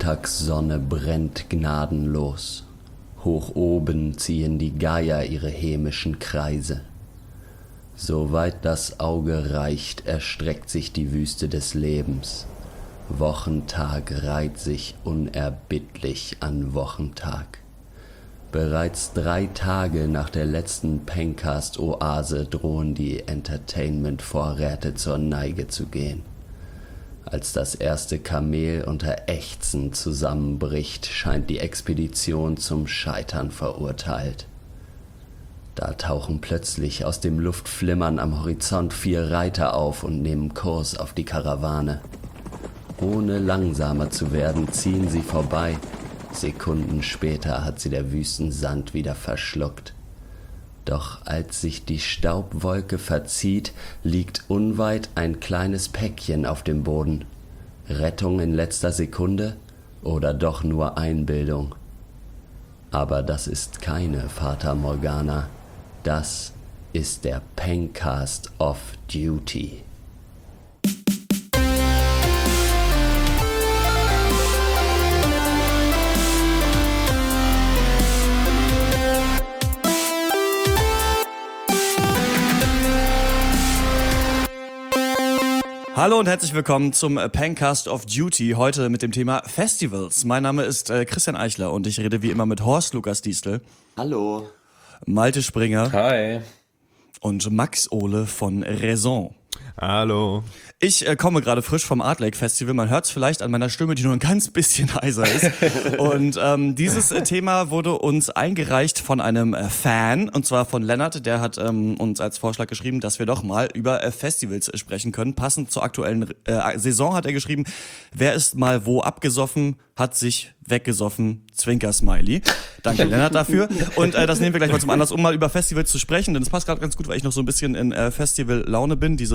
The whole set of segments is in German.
Mittagssonne brennt gnadenlos. Hoch oben ziehen die Geier ihre hämischen Kreise. Soweit das Auge reicht, erstreckt sich die Wüste des Lebens. Wochentag reiht sich unerbittlich an Wochentag. Bereits 3 Tage nach der letzten Pencast-Oase drohen die Entertainment-Vorräte zur Neige zu gehen. Als das erste Kamel unter Ächzen zusammenbricht, scheint die Expedition zum Scheitern verurteilt. Da tauchen plötzlich aus dem Luftflimmern am Horizont 4 Reiter auf und nehmen Kurs auf die Karawane. Ohne langsamer zu werden, ziehen sie vorbei. Sekunden später hat sie der Wüstensand wieder verschluckt. Doch als sich die Staubwolke verzieht, liegt unweit ein kleines Päckchen auf dem Boden. Rettung in letzter Sekunde oder doch nur Einbildung? Aber das ist keine Fata Morgana. Das ist der Pencast of Duty. Hallo und herzlich willkommen zum Pencast of Duty, heute mit dem Thema Festivals. Mein Name ist Christian Eichler und ich rede wie immer mit Horst Lukas Diestel. Hallo. Malte Springer. Hi. Und Max Ohle von Raison. Hallo. Ich komme gerade frisch vom Art Lake Festival. Man hört es vielleicht an meiner Stimme, die nur ein ganz bisschen heiser ist. Und dieses Thema wurde uns eingereicht von einem Fan, und zwar von Lennart. Der hat uns als Vorschlag geschrieben, dass wir doch mal über Festivals sprechen können. Passend zur aktuellen Saison hat er geschrieben, wer ist mal wo abgesoffen, hat sich weggesoffen, Zwinker-Smiley. Danke Lennart dafür. Und das nehmen wir gleich mal zum Anlass, um mal über Festivals zu sprechen. Denn es passt gerade ganz gut, weil ich noch so ein bisschen in Festival-Laune bin. Diese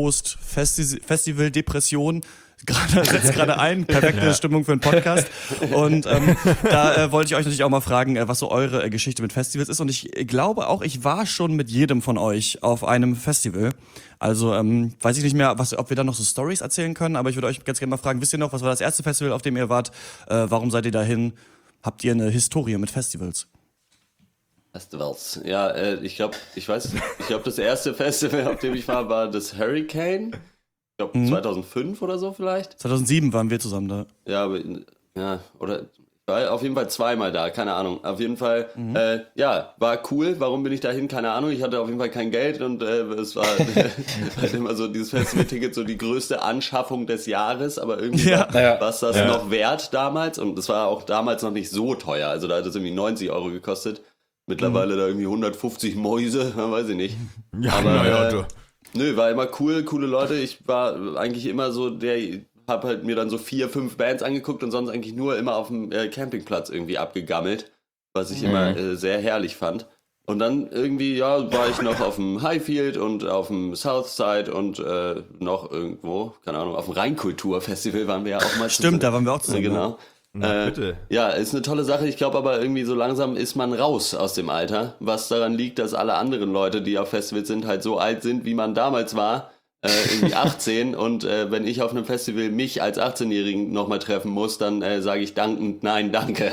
Post-Festival-Depression setzt gerade ein. Perfekte Stimmung für einen Podcast. Und da wollte ich euch natürlich auch mal fragen, was so eure Geschichte mit Festivals ist. Und ich glaube auch, ich war schon mit jedem von euch auf einem Festival. Also weiß ich nicht mehr, ob wir da noch so Storys erzählen können. Aber ich würde euch ganz gerne mal fragen, wisst ihr noch, was war das erste Festival, auf dem ihr wart? Warum seid ihr dahin? Habt ihr eine Historie mit Festivals? Festivals. Ja, ich glaube, das erste Festival, auf dem ich war das Hurricane. Ich glaube 2005 oder so vielleicht. 2007 waren wir zusammen da. Ja, oder ich war auf jeden Fall zweimal da, keine Ahnung. Auf jeden Fall, war cool. Warum bin ich dahin? Keine Ahnung. Ich hatte auf jeden Fall kein Geld und es war halt immer so dieses Festival-Ticket, so die größte Anschaffung des Jahres, aber irgendwie war es das noch wert damals und es war auch damals noch nicht so teuer. Also da hat es irgendwie 90 Euro gekostet. Mittlerweile da irgendwie 150 Mäuse, weiß ich nicht. Ja, aber war immer cool, coole Leute. Ich war eigentlich immer so hab halt mir dann so 4, 5 Bands angeguckt und sonst eigentlich nur immer auf dem Campingplatz irgendwie abgegammelt, was ich immer sehr herrlich fand. Und dann irgendwie, war ich noch auf dem Highfield und auf dem Southside und noch irgendwo, keine Ahnung, auf dem Rheinkultur-Festival waren wir ja auch mal. Stimmt, da waren wir auch zusammen. Genau. Bitte. Ja, ist eine tolle Sache. Ich glaube aber irgendwie so langsam ist man raus aus dem Alter, was daran liegt, dass alle anderen Leute, die auf Festivals sind, halt so alt sind, wie man damals war, irgendwie 18 und wenn ich auf einem Festival mich als 18-Jährigen nochmal treffen muss, dann sage ich dankend, nein, danke.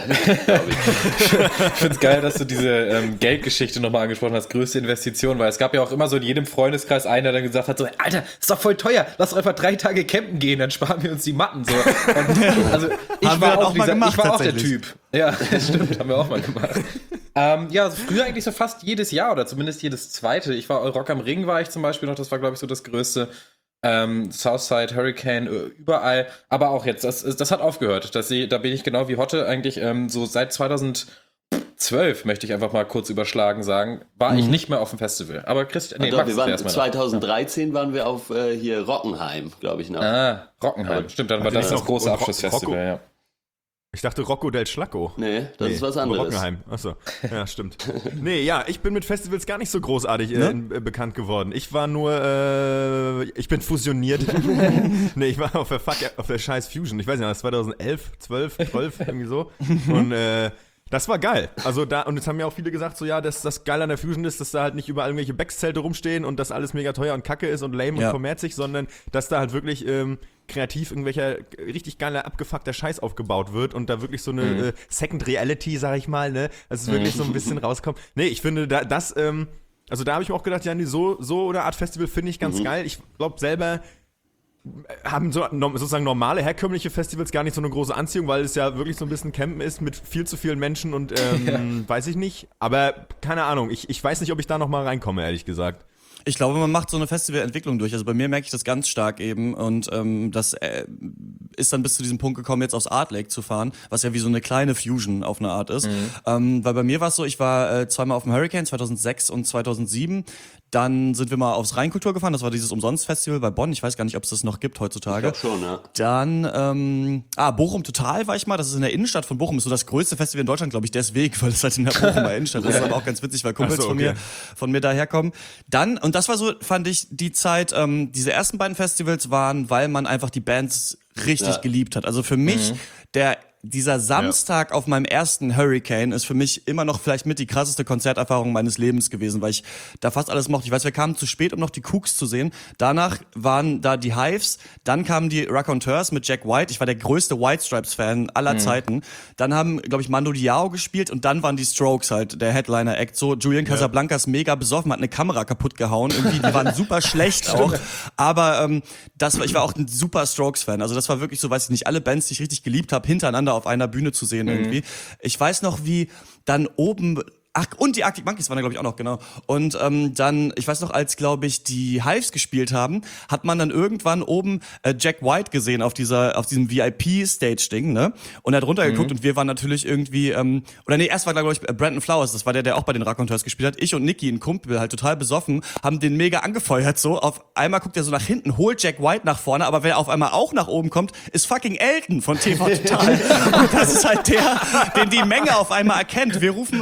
Ich find's geil, dass du diese Geldgeschichte nochmal angesprochen hast, größte Investition, weil es gab ja auch immer so in jedem Freundeskreis einen, der dann gesagt hat, so, Alter, ist doch voll teuer, lass doch einfach 3 Tage campen gehen, dann sparen wir uns die Matten. So. Und, also ich war auch der Typ. Ja, stimmt, haben wir auch mal gemacht. Früher eigentlich so fast jedes Jahr oder zumindest jedes zweite. Rock am Ring war ich zum Beispiel noch, das war glaube ich so das größte. Southside, Hurricane, überall. Aber auch jetzt, das hat aufgehört. Da bin ich genau wie Hotte eigentlich so seit 2012, möchte ich einfach mal kurz überschlagen sagen, war ich nicht mehr auf dem Festival. Aber Christian, wir waren 2013 waren wir auf hier Rockenheim, glaube ich noch. Ah, Rockenheim, stimmt, dann war das große Abschlussfestival, ja. Ich dachte Rocco del Schlacco. Nee, das ist was anderes. Rockenheim, achso, ja, stimmt. Ich bin mit Festivals gar nicht so großartig bekannt geworden. Ich war ich bin fusioniert. Ich war auf der scheiß Fusion. Ich weiß nicht, das war 2011, 12, irgendwie so. Und Das war geil. Also und jetzt haben ja auch viele gesagt, so ja, dass das geil an der Fusion ist, dass da halt nicht überall irgendwelche Bex-Zelte rumstehen und dass alles mega teuer und kacke ist und lame und kommerzig, sondern dass da halt wirklich kreativ irgendwelcher richtig geiler, abgefuckter Scheiß aufgebaut wird und da wirklich so eine Second Reality, sag ich mal, ne, dass es wirklich so ein bisschen rauskommt. Nee, ich finde, also da habe ich mir auch gedacht, ja, so eine Art Festival finde ich ganz geil. Ich glaube selber haben sozusagen normale, herkömmliche Festivals gar nicht so eine große Anziehung, weil es ja wirklich so ein bisschen Campen ist mit viel zu vielen Menschen und weiß ich nicht. Aber keine Ahnung, ich weiß nicht, ob ich da noch mal reinkomme, ehrlich gesagt. Ich glaube, man macht so eine Festivalentwicklung durch. Also bei mir merke ich das ganz stark eben und das ist dann bis zu diesem Punkt gekommen, jetzt aufs Art Lake zu fahren, was ja wie so eine kleine Fusion auf eine Art ist. Weil bei mir war es so, ich war zweimal auf dem Hurricane, 2006 und 2007. Dann sind wir mal aufs Rheinkultur gefahren, das war dieses Umsonst-Festival bei Bonn. Ich weiß gar nicht, ob es das noch gibt heutzutage. Ich glaub schon, ja. Dann, Bochum Total war ich mal. Das ist in der Innenstadt von Bochum. Ist so das größte Festival in Deutschland, glaube ich, deswegen, weil es halt in der Bochumer Innenstadt ist. Das ist aber auch ganz witzig, weil Kumpels von mir daherkommen. Dann, und das war so, fand ich, die Zeit, diese ersten beiden Festivals waren, weil man einfach die Bands richtig geliebt hat. Also für mich, dieser Samstag auf meinem ersten Hurricane ist für mich immer noch vielleicht mit die krasseste Konzerterfahrung meines Lebens gewesen, weil ich da fast alles mochte. Ich weiß, wir kamen zu spät, um noch die Kooks zu sehen. Danach waren da die Hives, dann kamen die Raconteurs mit Jack White. Ich war der größte White Stripes-Fan aller Zeiten. Dann haben, glaube ich, Mando Diao gespielt und dann waren die Strokes halt der Headliner-Act. So, Julian Casablancas mega besoffen, hat eine Kamera kaputt gehauen. Irgendwie, die waren super schlecht auch. Aber ich war auch ein super Strokes-Fan. Also das war wirklich so, weiß ich nicht, alle Bands, die ich richtig geliebt habe, hintereinander auf einer Bühne zu sehen irgendwie. Ich weiß noch, wie dann oben und die Arctic Monkeys waren da, glaube ich, auch noch, genau. Und dann, ich weiß noch, als, glaube ich, die Hives gespielt haben, hat man dann irgendwann oben Jack White gesehen auf diesem VIP-Stage-Ding, ne? Und er hat runtergeguckt und wir waren natürlich irgendwie, erst war, glaube ich, Brandon Flowers, das war der auch bei den Raconteurs gespielt hat. Ich und Nicky, ein Kumpel, halt total besoffen, haben den mega angefeuert, so. Auf einmal guckt er so nach hinten, holt Jack White nach vorne, aber wer auf einmal auch nach oben kommt, ist fucking Elton von TV Total. Und das ist halt den die Menge auf einmal erkennt. Wir rufen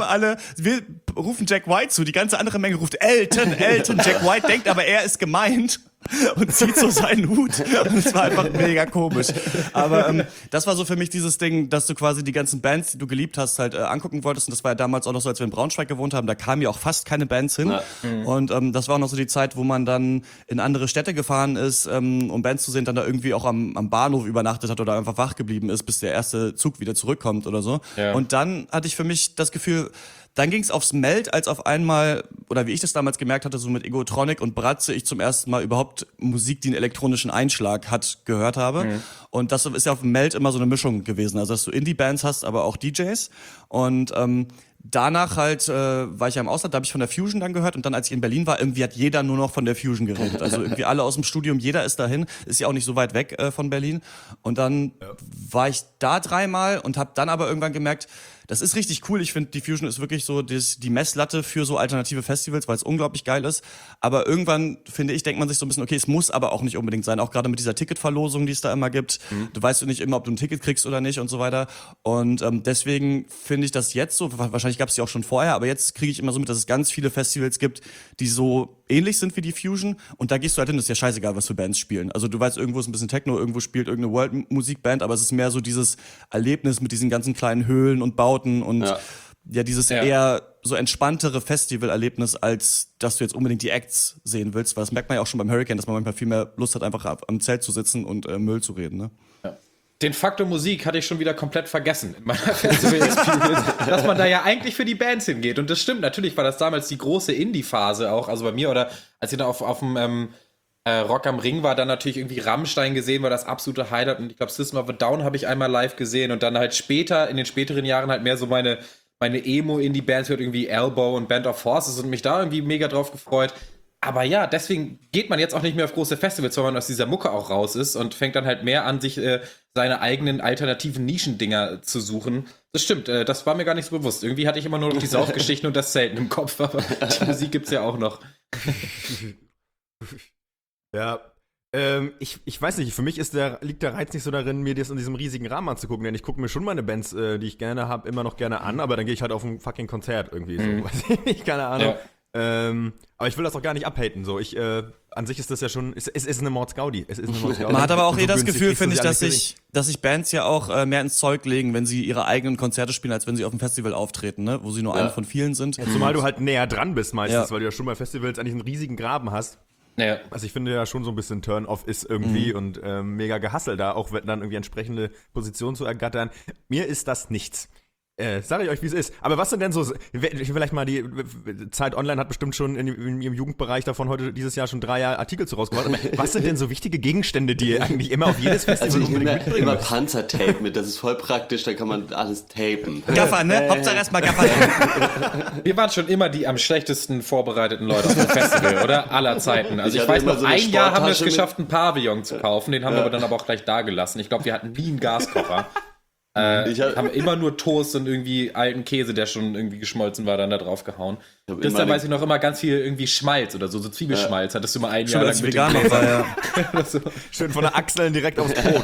Jack White zu, die ganze andere Menge ruft Elton. Jack White denkt aber, er ist gemeint und zieht so seinen Hut. Und es war einfach mega komisch. Aber das war so für mich dieses Ding, dass du quasi die ganzen Bands, die du geliebt hast, halt angucken wolltest. Und das war ja damals auch noch so, als wir in Braunschweig gewohnt haben, da kamen ja auch fast keine Bands hin. Und das war auch noch so die Zeit, wo man dann in andere Städte gefahren ist, um Bands zu sehen, dann da irgendwie auch am Bahnhof übernachtet hat oder einfach wach geblieben ist, bis der erste Zug wieder zurückkommt oder so. Ja. Und dann hatte ich für mich das Gefühl, dann ging es aufs Meld, als auf einmal, oder wie ich das damals gemerkt hatte, so mit Egotronic und Bratze, ich zum ersten Mal überhaupt Musik, die einen elektronischen Einschlag hat, gehört habe. Und das ist ja auf dem Meld immer so eine Mischung gewesen. Also, dass du Indie-Bands hast, aber auch DJs. Und danach halt war ich ja im Ausland, da habe ich von der Fusion dann gehört. Und dann, als ich in Berlin war, irgendwie hat jeder nur noch von der Fusion geredet. Also irgendwie alle aus dem Studium, jeder ist dahin. Ist ja auch nicht so weit weg von Berlin. Und dann war ich da 3-mal und habe dann aber irgendwann gemerkt, das ist richtig cool. Ich finde, die Fusion ist wirklich so die Messlatte für so alternative Festivals, weil es unglaublich geil ist. Aber irgendwann, finde ich, denkt man sich so ein bisschen, okay, es muss aber auch nicht unbedingt sein. Auch gerade mit dieser Ticketverlosung, die es da immer gibt. Du weißt nicht immer, ob du ein Ticket kriegst oder nicht und so weiter. Und deswegen finde ich das jetzt so, wahrscheinlich gab es die auch schon vorher, aber jetzt kriege ich immer so mit, dass es ganz viele Festivals gibt, die so ähnlich sind wie die Fusion. Und da gehst du halt hin, das ist ja scheißegal, was für Bands spielen. Also du weißt, irgendwo ist ein bisschen Techno, irgendwo spielt irgendeine World-Musikband, aber es ist mehr so dieses Erlebnis mit diesen ganzen kleinen Höhlen und Bauten und dieses eher so entspanntere Festivalerlebnis, als dass du jetzt unbedingt die Acts sehen willst, weil das merkt man ja auch schon beim Hurricane, dass man manchmal viel mehr Lust hat, einfach am Zelt zu sitzen und Müll zu reden, ne? Ja. Den Faktor Musik hatte ich schon wieder komplett vergessen in meiner Festival-Experience, dass man da ja eigentlich für die Bands hingeht. Und das stimmt, natürlich war das damals die große Indie-Phase auch, also bei mir, oder als ich da auf dem Rock am Ring war, dann natürlich irgendwie Rammstein gesehen, war das absolute Highlight. Und ich glaube, System of a Down habe ich einmal live gesehen. Und dann halt später, in den späteren Jahren halt mehr so meine Emo-Indie-Bands hört, irgendwie Elbow und Band of Horses, und mich da irgendwie mega drauf gefreut. Aber ja, deswegen geht man jetzt auch nicht mehr auf große Festivals, weil man aus dieser Mucke auch raus ist und fängt dann halt mehr an, sich seine eigenen alternativen Nischendinger zu suchen. Das stimmt, das war mir gar nicht so bewusst. Irgendwie hatte ich immer nur noch die Saufgeschichten und das Zelten im Kopf, aber die Musik gibt's ja auch noch. Ja, ich weiß nicht, für mich liegt der Reiz nicht so darin, mir das in diesem riesigen Rahmen anzugucken, denn ich gucke mir schon meine Bands, die ich gerne habe, immer noch gerne an, aber dann gehe ich halt auf ein fucking Konzert irgendwie, so, weiß ich nicht, keine Ahnung. Ja. Aber ich will das auch gar nicht abhaten, so, an sich ist das ja schon, es ist eine Mordsgaudi. Man hat aber auch das günstig Gefühl, kriegst du finde ich, sie alle dass sich Bands ja auch mehr ins Zeug legen, wenn sie ihre eigenen Konzerte spielen, als wenn sie auf dem Festival auftreten, ne? Wo sie nur eine von vielen sind. Ja, zumal du halt näher dran bist meistens, weil du ja schon bei Festivals eigentlich einen riesigen Graben hast. Ja. Also ich finde ja schon so ein bisschen Turn-off ist irgendwie und mega Gehasselt da, auch dann irgendwie entsprechende Positionen zu ergattern. Mir ist das nichts. Sag ich euch, wie es ist. Aber was sind denn so, vielleicht mal die Zeit Online hat bestimmt schon in ihrem Jugendbereich davon heute dieses Jahr schon 3 Artikel zu rausgebracht. Aber was sind denn so wichtige Gegenstände, die ihr eigentlich immer auf jedes Festival unbedingt mitbringen immer müsst? Panzertape mit, das ist voll praktisch, da kann man alles tapen. Gaffer, ne? Hauptsache erstmal Gaffer. Wir waren schon immer die am schlechtesten vorbereiteten Leute auf dem Festival, oder? Aller Zeiten. Also ich hatte weiß immer noch, so eine ein Jahr haben wir es Sporttasche geschafft, einen Pavillon zu kaufen. Den haben wir aber dann aber auch gleich da gelassen. Ich glaube, wir hatten nie einen Gaskocher. Haben immer nur Toast und irgendwie alten Käse, der schon irgendwie geschmolzen war, dann da drauf gehauen. Das da weiß ich noch immer ganz viel irgendwie Schmalz oder so Zwiebelschmalz. Hattest du mal ein Jahr lang mit vegan dem war, ja. Schön von der Achseln direkt aufs Brot.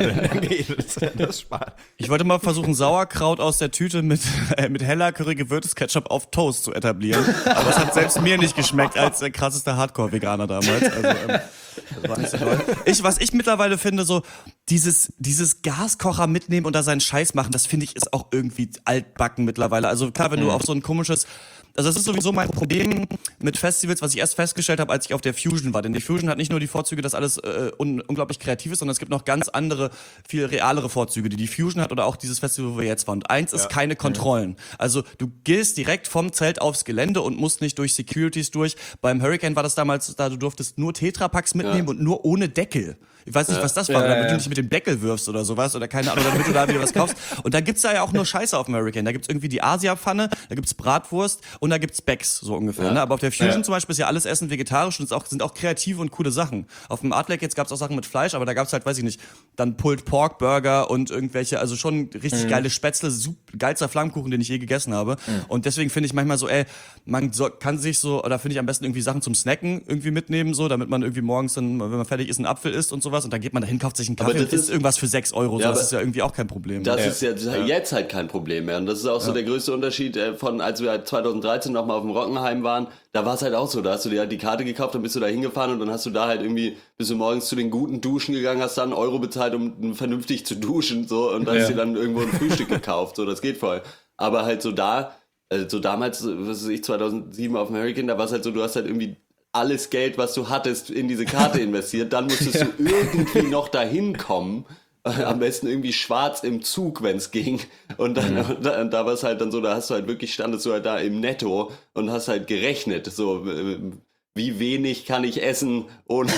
Das spart. Ich wollte mal versuchen, Sauerkraut aus der Tüte mit heller Curry-gewürztes Ketchup auf Toast zu etablieren. Aber es hat selbst mir nicht geschmeckt als der krasseste Hardcore-Veganer damals. Also, das war nicht so toll. Was ich mittlerweile finde, so dieses Gaskocher mitnehmen und da seinen Scheiß machen, das finde ich ist auch irgendwie altbacken mittlerweile. Also klar, wenn du auf so ein komisches... Also das ist sowieso mein Problem mit Festivals, was ich erst festgestellt habe, als ich auf der Fusion war. Denn die Fusion hat nicht nur die Vorzüge, dass alles unglaublich kreativ ist, sondern es gibt noch ganz andere, viel realere Vorzüge, die Fusion hat oder auch dieses Festival, wo wir jetzt waren. Und eins ist keine Kontrollen. Also du gehst direkt vom Zelt aufs Gelände und musst nicht durch Securities durch. Beim Hurricane war das damals, du durftest nur Tetrapacks mitnehmen und nur ohne Deckel. Ich weiß nicht, was das war, damit du nicht mit dem Deckel wirfst oder sowas oder keine Ahnung, damit du da wieder was kaufst. Und da gibt's da ja auch nur Scheiße auf dem Hurricane. Da gibt's irgendwie die Asia-Pfanne, da gibt's Bratwurst und da gibt's Becks, so ungefähr. Ne? Aber auf der Fusion zum Beispiel ist ja alles Essen vegetarisch und sind auch kreative und coole Sachen. Auf dem Art Lake jetzt gab's auch Sachen mit Fleisch, aber da gab's halt, weiß ich nicht, dann Pulled Pork Burger und irgendwelche, also schon richtig geile Spätzle, geilster Flammkuchen, den ich je gegessen habe. Und deswegen finde ich manchmal so, kann sich so, oder finde ich am besten irgendwie Sachen zum Snacken irgendwie mitnehmen, so, damit man irgendwie morgens dann, wenn man fertig ist, einen Apfel isst und sowas und dann geht man dahin, kauft sich einen Kaffee und isst irgendwas für 6 €. So, das ist ja irgendwie auch kein Problem. Das ist ja jetzt halt kein Problem mehr. Und das ist auch so der größte Unterschied von, als wir halt 2013 nochmal auf dem Rockenheim waren, da war es halt auch so, da hast du dir halt die Karte gekauft, dann bist du da hingefahren und dann hast du da halt irgendwie, bist du morgens zu den guten Duschen gegangen, hast dann 1 € bezahlt, um vernünftig zu duschen, so, und hast dir dann irgendwo ein Frühstück gekauft, so, das geht voll. Aber halt so damals, was weiß ich, 2007 auf dem Hurricane, da war es halt so, du hast halt irgendwie alles Geld, was du hattest, in diese Karte investiert, dann musstest du irgendwie noch dahin kommen, am besten irgendwie schwarz im Zug, wenn es ging, und dann da war es halt dann so, da hast du halt wirklich, standest du halt da im Netto und hast halt gerechnet, so, wie wenig kann ich essen, ohne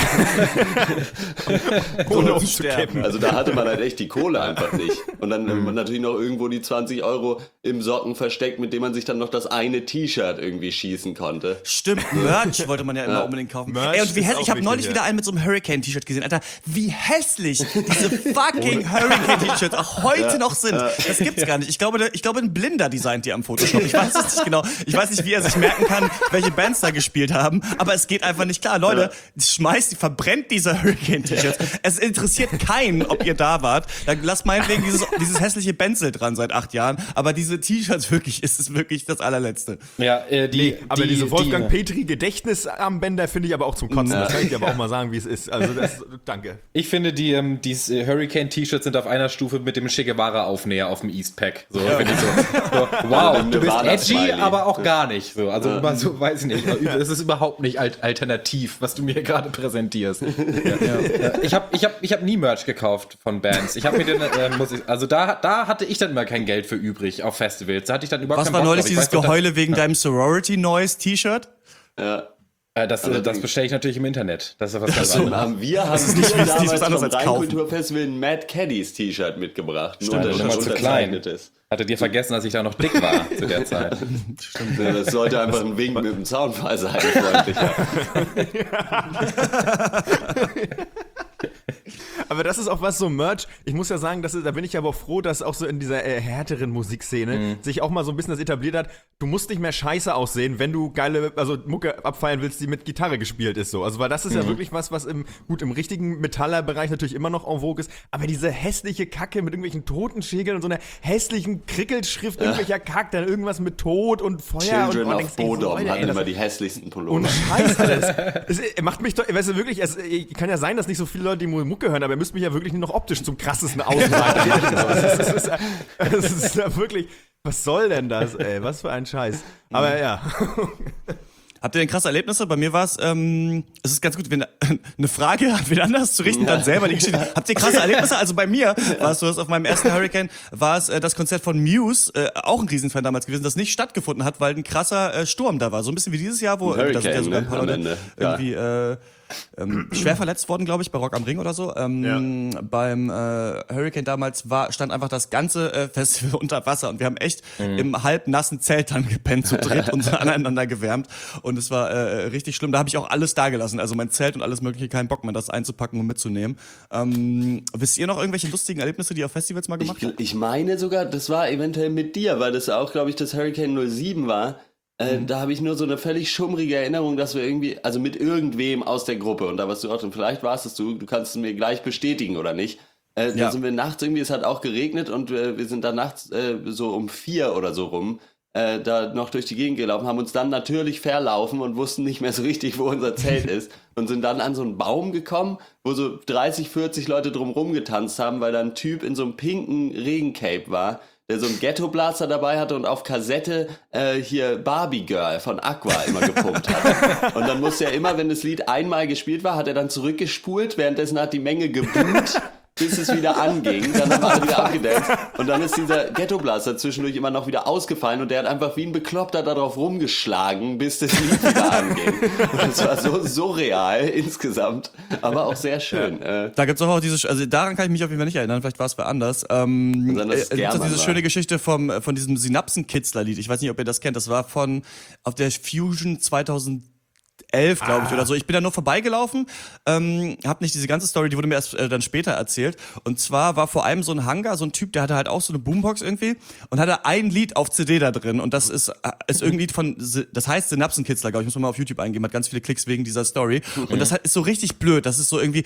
umzukippen. Also da hatte man halt echt die Kohle einfach nicht. Und dann natürlich noch irgendwo die 20 € im Socken versteckt, mit dem man sich dann noch das eine T-Shirt irgendwie schießen konnte. Stimmt, Merch wollte man ja immer unbedingt kaufen. Merch Und wie hässlich, ich habe neulich wieder einen mit so einem Hurricane-T-Shirt gesehen. Alter, wie hässlich diese fucking Hurricane-T-Shirts auch heute noch sind. Das gibt's gar nicht. Ich glaube, ein Blinder designt die am Photoshop. Ich weiß es nicht genau. Ich weiß nicht, wie er sich merken kann, welche Bands da gespielt haben. Aber es geht einfach nicht klar. Leute, verbrennt diese Hurricane-T-Shirts. Es interessiert keinen, ob ihr da wart. Dann lasst meinetwegen dieses hässliche Benzel dran seit 8 Jahren. Aber diese T-Shirts ist es wirklich das allerletzte. Ja, aber diese Wolfgang Petri Gedächtnisarmbänder finde ich aber auch zum Kotzen. Das kann ich dir aber auch mal sagen, wie es ist. Also danke. Ich finde, die Hurricane-T-Shirts sind auf einer Stufe mit dem Che Guevara-Aufnäher auf dem Eastpack. So, finde ich so, wow, du bist edgy, aber auch gar nicht. So, also immer so, weiß ich nicht. Es ist überhaupt nicht alternativ, was du mir gerade präsentierst. Ich hab nie Merch gekauft von Bands. Ich habe mir da hatte ich dann immer kein Geld für übrig auf Festivals. Da hatte ich dann überhaupt Was war neulich dieses Geheule wegen deinem Sorority Noise T-Shirt? Ja. Das bestelle ich natürlich im Internet. Das ist was ganz anderes. Wir haben damals vom Rheinkulturfestival ein Mad Caddies T-Shirt mitgebracht. Stimmt, das war zu klein. Hattet ihr vergessen, dass ich da noch dick war zu der Zeit? Stimmt. Ja, das sollte einfach ein Wink mit dem Zaunfall sein, freundlicher. Aber Aber das ist auch was so Merch. Ich muss ja sagen, da bin ich aber auch froh, dass auch so in dieser härteren Musikszene sich auch mal so ein bisschen das etabliert hat. Du musst nicht mehr scheiße aussehen, wenn du geile, also Mucke abfeiern willst, die mit Gitarre gespielt ist so. Also weil das ist ja wirklich was im richtigen Metaller-Bereich natürlich immer noch en vogue ist. Aber diese hässliche Kacke mit irgendwelchen Totenschägeln und so einer hässlichen Krickelschrift, irgendwelcher Kack, dann irgendwas mit Tod und Feuer Children und of Bodom hatten immer die hässlichsten Pullover. Und Scheiß alles. Es macht mich doch, weißt du, wirklich, kann ja sein, dass nicht so viele Leute die Mucke hören, aber ihr müsst mich ja wirklich nur noch optisch zum krassesten ausweiten. Das ist ja wirklich, was soll denn das, ey? Was für ein Scheiß. Aber ja. Habt ihr denn krasse Erlebnisse? Bei mir war es ist ganz gut, wenn eine Frage an wen anders zu richten, dann selber die Geschichte. Habt ihr krasse Erlebnisse? Also bei mir war es so, dass auf meinem ersten Hurricane war es das Konzert von Muse, auch ein Riesenfan damals gewesen, das nicht stattgefunden hat, weil ein krasser Sturm da war. So ein bisschen wie dieses Jahr, wo da sind ja sogar ein paar Leute irgendwie schwer verletzt worden, glaube ich, bei Rock am Ring oder so. Beim Hurricane damals stand einfach das ganze Festival unter Wasser und wir haben echt im halbnassen Zelt dann gepennt, zu dritt und so aneinander gewärmt und es war richtig schlimm. Da habe ich auch alles da gelassen, also mein Zelt und alles mögliche, keinen Bock mehr, das einzupacken und mitzunehmen. Wisst ihr noch irgendwelche lustigen Erlebnisse, die ihr auf Festivals mal gemacht habt? Ich meine sogar, das war eventuell mit dir, weil das auch, glaube ich, das Hurricane 07 war. Da habe ich nur so eine völlig schummrige Erinnerung, dass wir irgendwie, also mit irgendwem aus der Gruppe, und da warst du auch drin, vielleicht warst es du kannst es mir gleich bestätigen oder nicht. Da sind wir nachts irgendwie, es hat auch geregnet und wir sind dann nachts so um 4 oder so rum da noch durch die Gegend gelaufen, haben uns dann natürlich verlaufen und wussten nicht mehr so richtig, wo unser Zelt ist und sind dann an so einen Baum gekommen, wo so 30, 40 Leute drumrum getanzt haben, weil da ein Typ in so einem pinken Regencape war, der so einen Ghetto-Blaster dabei hatte und auf Kassette hier Barbie Girl von Aqua immer gepumpt hat. Und dann musste er immer, wenn das Lied einmal gespielt war, hat er dann zurückgespult, währenddessen hat die Menge gebuht, bis es wieder anging. Dann haben wir alle wieder abgedanced. Und dann ist dieser Ghetto-Blaster zwischendurch immer noch wieder ausgefallen und der hat einfach wie ein Bekloppter darauf rumgeschlagen, bis das Lied wieder anging. Und es war so surreal insgesamt, aber auch sehr schön. Da gibt's auch diese, also daran kann ich mich auf jeden Fall nicht erinnern, vielleicht war es wer anders. Es gibt diese schöne Geschichte von diesem Synapsenkitzler-Lied. Ich weiß nicht, ob ihr das kennt. Das war auf der Fusion 2011, glaube ich, oder so. Ich bin da nur vorbeigelaufen, hab nicht diese ganze Story, die wurde mir erst dann später erzählt. Und zwar war vor allem so ein Hangar, so ein Typ, der hatte halt auch so eine Boombox irgendwie und hatte ein Lied auf CD da drin. Und das ist irgendein Lied das heißt Synapsenkitzler, glaube ich, muss man mal auf YouTube eingeben, hat ganz viele Klicks wegen dieser Story. Und das ist so richtig blöd, das ist so irgendwie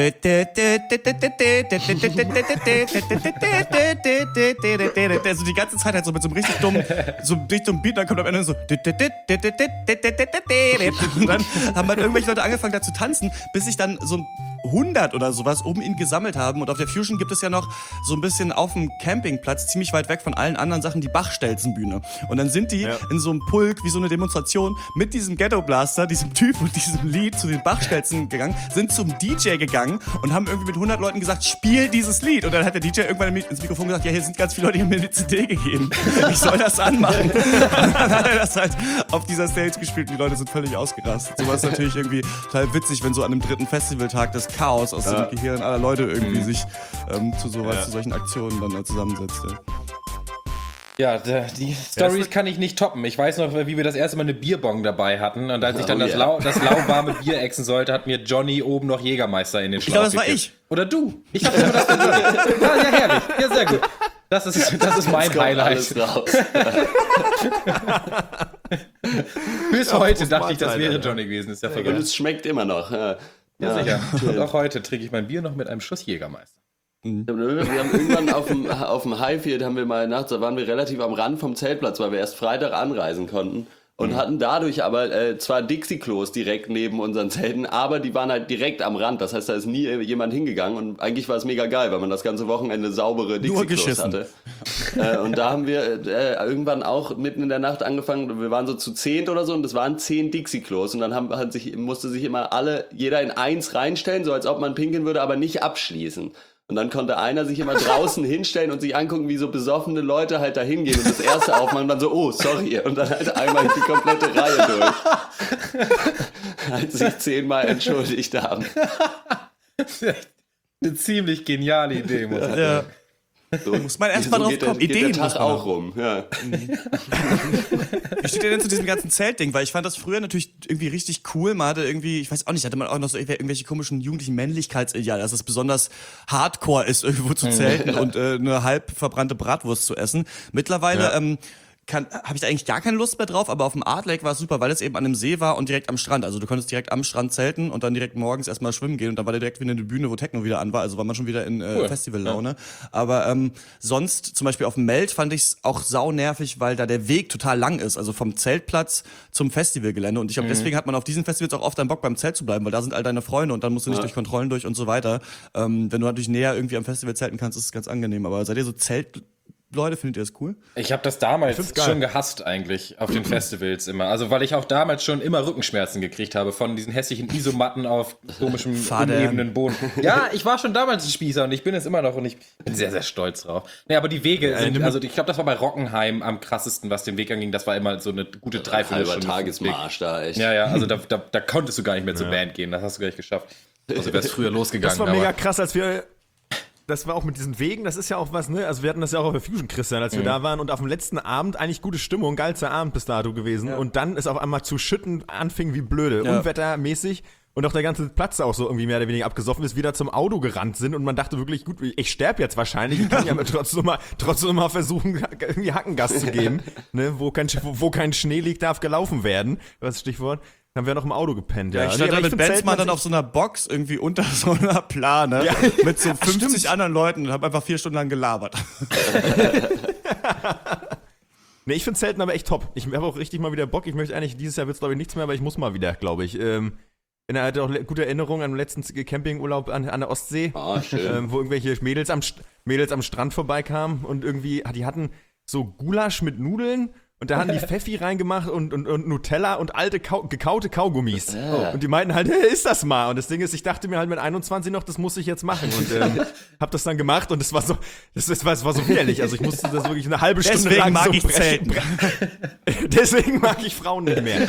also die ganze Zeit halt so mit so einem richtig dummen Beat, dann kommt am Ende so und dann haben halt irgendwelche Leute angefangen da zu tanzen, bis sich dann so 100 oder sowas um ihn gesammelt haben. Und auf der Fusion gibt es ja noch so ein bisschen auf dem Campingplatz, ziemlich weit weg von allen anderen Sachen, die Bachstelzenbühne. Und dann sind die in so einem Pulk, wie so eine Demonstration, mit diesem Ghetto-Blaster, diesem Typ und diesem Lied zu den Bachstelzen gegangen, sind zum DJ gegangen und haben irgendwie mit 100 Leuten gesagt, spiel dieses Lied. Und dann hat der DJ irgendwann ins Mikrofon gesagt, ja, hier sind ganz viele Leute, die haben mir eine CD gegeben. Ich soll das anmachen. Und dann hat er das halt auf dieser Stage gespielt und die Leute sind völlig ausgerastet. Sowas ist natürlich irgendwie total witzig, wenn so an einem dritten Festivaltag das Chaos aus dem Gehirn aller Leute irgendwie sich zu solchen Aktionen dann zusammensetzt. Ja, die Storys kann ich nicht toppen. Ich weiß noch, wie wir das erste Mal eine Bierbong dabei hatten und als ich dann das lauwarme Bier exen sollte, hat mir Johnny oben noch Jägermeister in den Schlauch gekippt. Ich glaube, das war ich. Oder du. Ich habe nur das ja, herrlich. Ja, sehr gut. Das ist mein Highlight. Bis heute dachte ich, das wäre Johnny gewesen. Ist ja verrückt. Und es schmeckt immer noch. Ja, sicher. Und auch heute trinke ich mein Bier noch mit einem Schuss Jägermeister. Wir haben irgendwann auf dem Highfield da waren wir relativ am Rand vom Zeltplatz, weil wir erst Freitag anreisen konnten und hatten dadurch aber zwar Dixie-Klos direkt neben unseren Zelten, aber die waren halt direkt am Rand, das heißt, da ist nie jemand hingegangen und eigentlich war es mega geil, weil man das ganze Wochenende saubere Dixie-Klos hatte. Und da haben wir irgendwann auch mitten in der Nacht angefangen, wir waren so zu 10 oder so und das waren 10 Dixie-Klos und dann musste sich immer jeder in eins reinstellen, so als ob man pinkeln würde, aber nicht abschließen. Und dann konnte einer sich immer draußen hinstellen und sich angucken, wie so besoffene Leute halt da hingehen und das erste aufmachen und dann so, oh, sorry. Und dann halt einmal die komplette Reihe durch. Als sich 10-mal entschuldigt haben. Eine ziemlich geniale Idee, muss ich sagen. So, Muss man erst mal drauf kommen. Geht Ideen der muss Tag man auch haben. rum. Ja. Wie steht ihr denn zu diesem ganzen Zeltding? Weil ich fand das früher natürlich irgendwie richtig cool. Man hatte irgendwie, ich weiß auch nicht, hatte man auch noch so irgendwelche komischen jugendlichen Männlichkeitsideale, dass es besonders hardcore ist, irgendwo zu zelten und eine halb verbrannte Bratwurst zu essen. Mittlerweile habe ich da eigentlich gar keine Lust mehr drauf, aber auf dem Art Lake war es super, weil es eben an einem See war und direkt am Strand. Also du konntest direkt am Strand zelten und dann direkt morgens erstmal schwimmen gehen und dann war da direkt wieder eine Bühne, wo Techno wieder an war. Also war man schon wieder in Festivallaune. Aber sonst, zum Beispiel auf dem Melt, fand ich es auch saunervig, weil da der Weg total lang ist. Also vom Zeltplatz zum Festivalgelände. Und ich glaube, deswegen hat man auf diesen Festivals auch oft einen Bock, beim Zelt zu bleiben, weil da sind all deine Freunde und dann musst du nicht durch Kontrollen durch und so weiter. Wenn du natürlich näher irgendwie am Festival zelten kannst, ist es ganz angenehm. Aber seid ihr so Leute, findet ihr das cool? Ich habe das damals schon gehasst eigentlich auf den Festivals immer. Also weil ich auch damals schon immer Rückenschmerzen gekriegt habe von diesen hässlichen Isomatten auf komischem unebenen Boden. Ja, ich war schon damals ein Spießer und ich bin es immer noch und ich bin sehr, sehr stolz drauf. Nee, aber die Wege sind, also ich glaube, das war bei Rockenheim am krassesten, was den Weg anging. Das war immer so eine gute Dreiviertelstunde. Halber Tagesmarsch da, echt. Ja, also da konntest du gar nicht mehr zur Band gehen. Das hast du gar nicht geschafft. Also wär's früher losgegangen. Das war mega krass, als wir... Das war auch mit diesen Wegen, das ist ja auch was, ne? Also wir hatten das ja auch auf der Fusion, Christian, als wir da waren und auf dem letzten Abend eigentlich gute Stimmung, geilster Abend bis dato gewesen. Ja. Und dann ist auf einmal zu schütten anfing wie blöde, unwettermäßig und auch der ganze Platz auch so irgendwie mehr oder weniger abgesoffen ist, wieder zum Auto gerannt sind und man dachte wirklich, gut, ich sterbe jetzt wahrscheinlich, ich kann ja trotzdem mal versuchen, irgendwie Hackengas zu geben, ne? Wo kein Schnee liegt, darf gelaufen werden, was ist das Stichwort? Dann haben wir noch im Auto gepennt, ja. Ich stand da mit Benzmann dann auf so einer Box irgendwie unter so einer Plane mit so 50 anderen Leuten und hab einfach 4 Stunden lang gelabert. Nee, ich finde Zelten aber echt top. Ich habe auch richtig mal wieder Bock. Ich möchte eigentlich, dieses Jahr wird's glaube ich nichts mehr, aber ich muss mal wieder, glaube ich. Ich hatte auch gute Erinnerungen an den letzten Campingurlaub an der Ostsee. Ah, schön. Wo irgendwelche Mädels am Strand vorbeikamen und irgendwie, die hatten so Gulasch mit Nudeln. Und da haben die Pfeffi reingemacht und Nutella und alte gekaute Kaugummis. Und die meinten halt, hey, isst das mal. Und das Ding ist, ich dachte mir halt mit 21 noch, das muss ich jetzt machen. Und hab das dann gemacht und es war so widerlich. Also ich musste das wirklich eine halbe Stunde Deswegen lang mag so ich Zelten. Deswegen mag ich Frauen nicht mehr.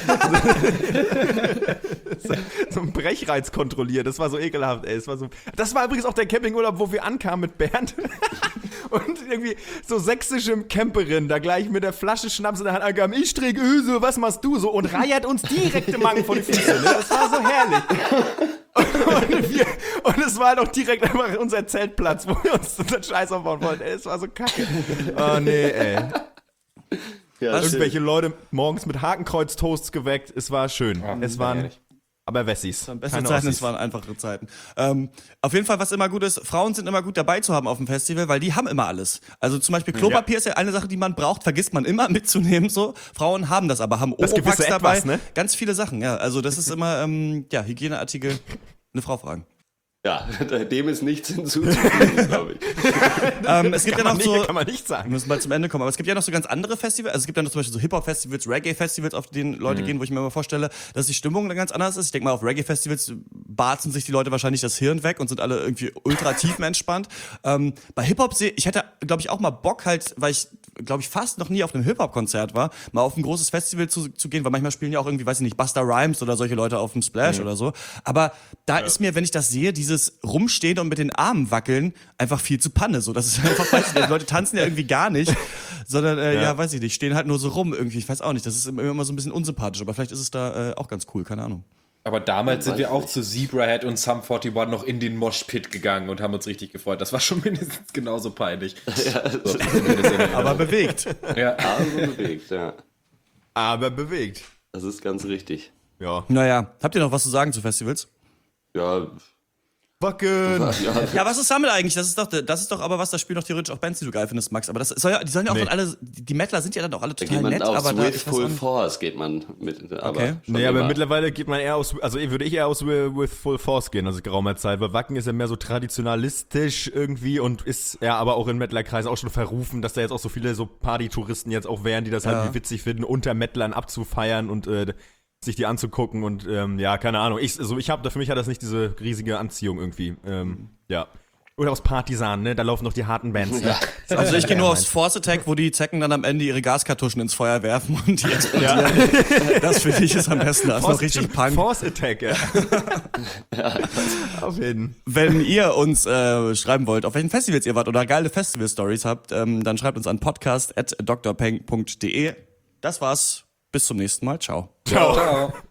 So ein Brechreiz kontrolliert. Das war so ekelhaft, ey. Das war übrigens auch der Campingurlaub, wo wir ankamen mit Bernd. Und irgendwie so sächsische Camperin da gleich mit der Flasche Schnaps in der Hand angaben, ich träge Öse, was machst du so? Und reiert uns direkt im Magen vor die Füße. Ne? Das war so herrlich. Und es war halt auch direkt einfach unser Zeltplatz, wo wir uns unseren Scheiß aufbauen wollten. Ey, es war so kacke. Oh nee, ey. Ja, irgendwelche Leute morgens mit Hakenkreuz-Toasts geweckt. Es war schön. Es waren... Aber Wessis. Das waren beste Zeiten, es waren einfachere Zeiten. Auf jeden Fall, was immer gut ist, Frauen sind immer gut dabei zu haben auf dem Festival, weil die haben immer alles. Also zum Beispiel Klopapier ist ja eine Sache, die man braucht, vergisst man immer mitzunehmen. So. Frauen haben das aber, haben Oropax dabei. Ne? Ganz viele Sachen, ja. Also das ist immer, Hygieneartikel, eine Frau fragen. Ja, dem ist nichts hinzuzufügen, glaube ich. Es gibt ja noch so, kann man nicht sagen. Wir müssen mal zum Ende kommen, aber es gibt ja noch so ganz andere Festivals, also es gibt ja noch zum Beispiel so Hip-Hop-Festivals, Reggae-Festivals, auf denen Leute gehen, wo ich mir immer vorstelle, dass die Stimmung dann ganz anders ist. Ich denke mal, auf Reggae-Festivals barzen sich die Leute wahrscheinlich das Hirn weg und sind alle irgendwie ultra tiefenentspannt. Bei Hip-Hop ich hätte, glaube ich, auch mal Bock halt, weil ich, glaube ich, fast noch nie auf einem Hip-Hop-Konzert war, mal auf ein großes Festival zu gehen, weil manchmal spielen ja auch irgendwie, weiß ich nicht, Busta Rhymes oder solche Leute auf dem Splash oder so. Aber da ist mir, wenn ich das sehe, dieses Rumstehen und mit den Armen wackeln einfach viel zu Panne. So, das ist einfach, weiß ich nicht, die Leute tanzen ja irgendwie gar nicht, sondern, weiß ich nicht, stehen halt nur so rum irgendwie. Ich weiß auch nicht, das ist immer so ein bisschen unsympathisch, aber vielleicht ist es da auch ganz cool, keine Ahnung. Aber damals sind wir auch zu Zebrahead und Sum 41 noch in den Moshpit gegangen und haben uns richtig gefreut. Das war schon mindestens genauso peinlich. Ja, so, aber bewegt. Ja. Aber bewegt, ja. Aber bewegt. Das ist ganz richtig. Ja. Naja, habt ihr noch was zu sagen zu Festivals? Ja. Wacken! Ja, was ist damit eigentlich? Das ist doch aber was, das spielen doch theoretisch auch Bands, die du geil findest, Max. Aber das soll ja, die sollen ja auch dann alle, die Metaler sind ja dann auch alle total nett, aber da With Full Force geht man mit, aber okay. Nee, aber mittlerweile geht man eher würde ich eher aus With Full Force gehen, also geraumer Zeit, weil Wacken ist ja mehr so traditionalistisch irgendwie und ist ja aber auch in Mettlerkreisen auch schon verrufen, dass da jetzt auch so viele so Party-Touristen jetzt auch wären, die das halt witzig finden, unter Mettlern abzufeiern und sich die anzugucken und keine Ahnung. Für mich hat das nicht diese riesige Anziehung irgendwie. Ja. Oder aus Partisan, ne? Da laufen noch die harten Bands. Ne? Also ich gehe nur aufs Force Attack, wo die Zecken dann am Ende ihre Gaskartuschen ins Feuer werfen und die explodieren. Das finde ich ist am besten. Das ist noch richtig Punk. Force Attack, ja. Auf jeden. Wenn ihr uns schreiben wollt, auf welchen Festivals ihr wart oder geile Festival-Stories habt, dann schreibt uns an podcast@drpeng.de. Das war's. Bis zum nächsten Mal. Ciao. Ciao.